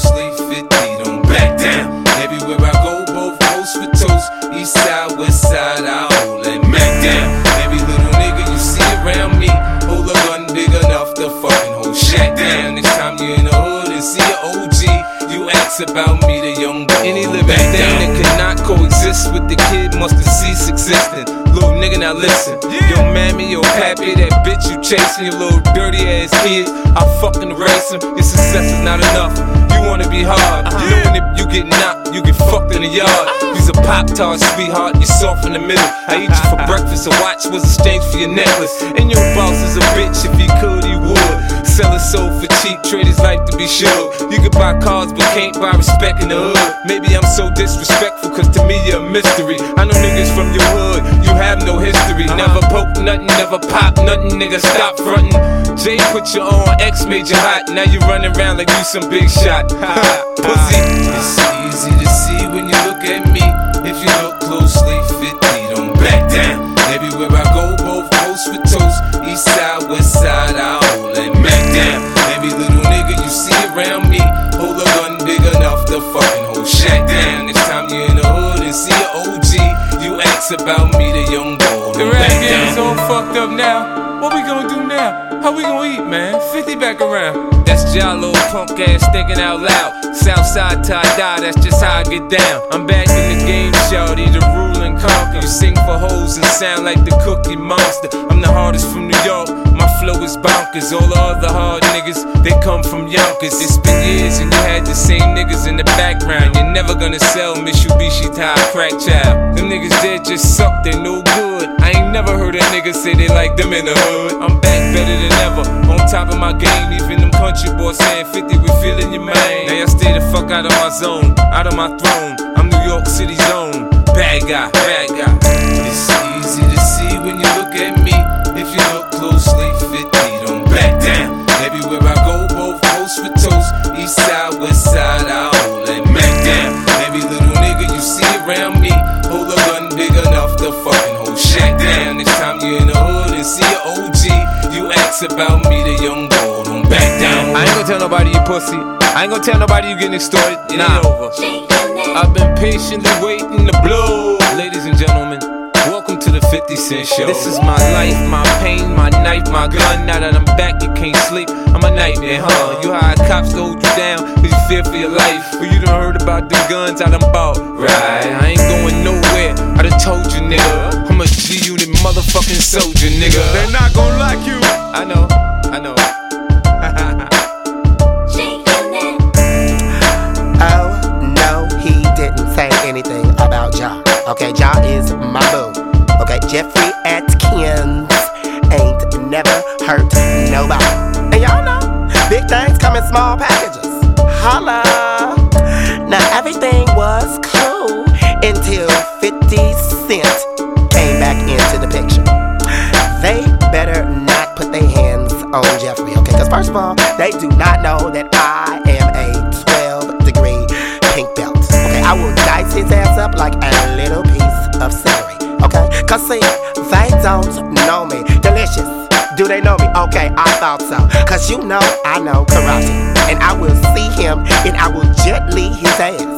closely, 50, don't back down. Everywhere I go, both coast for toast. East side, west side, I hold and Mac down. Every little nigga you see around me, hold a gun big enough to fucking hold Shaq down. Next time you in the hood and see an OG, you ask about me, the young boy. Any living thing that cannot coexist with the kid must have ceased existing. Little nigga, now listen. Yo, mammy, yo, pappy, that bitch you chasing, your little dirty ass kid, I fucking erase him. Your success is not enough. You wanna be hard. Knowing if you get knocked, you get fucked in the yard. You's a Pop-Tart, sweetheart, you're soft in the middle. I eat you for breakfast, a watch was exchanged for your necklace. And your boss is a bitch, if he could, he would. Sell his soul for cheap, trade his life to be sure. You could buy cars, but can't buy respect in the hood. Maybe I'm so disrespectful, cause to me you're a mystery. I know niggas from your hood, you have no history. Never poke nothing, never pop nothing, nigga, stop frontin'. Jay put you on, X made you hot. Now you running around like you some big shot. Pussy. It's easy to see when you look at me. If you look closely, 50, don't back down. Everywhere I go, both coast for toast. East side, west side, I hold and Mac down. Every little nigga you see around me, hold a gun big enough to fucking hold Shaq down. Next time you in the hood and see an OG, you ask about me, the young boy. The rap game's all fucked up now. What we gonna do now? How we gonna eat, man? 50 back around. That's Jalo, punk ass thinking out loud. Southside till I die, that's just how I get down. I'm back in the game, shawty, the rule and conquer. You sing for hoes and sound like the Cookie Monster. I'm the hardest from New York, my flow is bonkers. All the other hard niggas, they come from Yonkers. It's been years and you had the same niggas in the background. You're never gonna sell Mitsubishi to a crack child. Them niggas there just suck, they no good. I ain't never heard a nigga say they like them in the hood. I'm back better than ever, on top of my game. Even them country boys saying 50, we feeling your man. Now y'all stay the fuck out of my zone, out of my throne. I'm New York City's own bad guy, bad guy. It's easy to see when you look at me. If you look closely, 50, don't back down. Everywhere I go, both coast for toast. East side, west side, I hold and Mac down. Every little nigga you see around me, hold a gun big enough to fucking hold Shaq down. Next time you in the hood and see an OG, you ask about me, the young boy, don't back down. I ain't gonna tell nobody you pussy. I ain't gonna tell nobody you getting extorted. It ain't over. I've been patiently waiting to blow. Ladies and gentlemen, welcome to the 50 Cent Show. This is my life, my pain, my knife, my gun. Now that I'm back, you can't sleep. I'm a nightmare, huh? You hired cops to hold you down, cause you fear for your life. Or you done heard about them guns I done bought. Right, I ain't going nowhere, I done told you, nigga. I'm a G-Unit motherfucking soldier, nigga. They're not gonna like you. I know, I know. Oh, no, he didn't say anything about Ja. Okay, Ja is my boo. Okay, Jeffrey Atkins ain't never hurt nobody. And y'all know, big things come in small packages. Holla. Now everything was cool until 50 Cent came back into the picture. They better not put their hands on Jeffrey, okay? Because first of all, they do not know that I am a 12-degree pink belt. Okay, I will dice his ass up like a little piece of celery. Okay, cause see, they don't know me. Delicious. Do they know me? Okay, I thought so. Cause you know I know karate. And I will see him and I will gently his ass.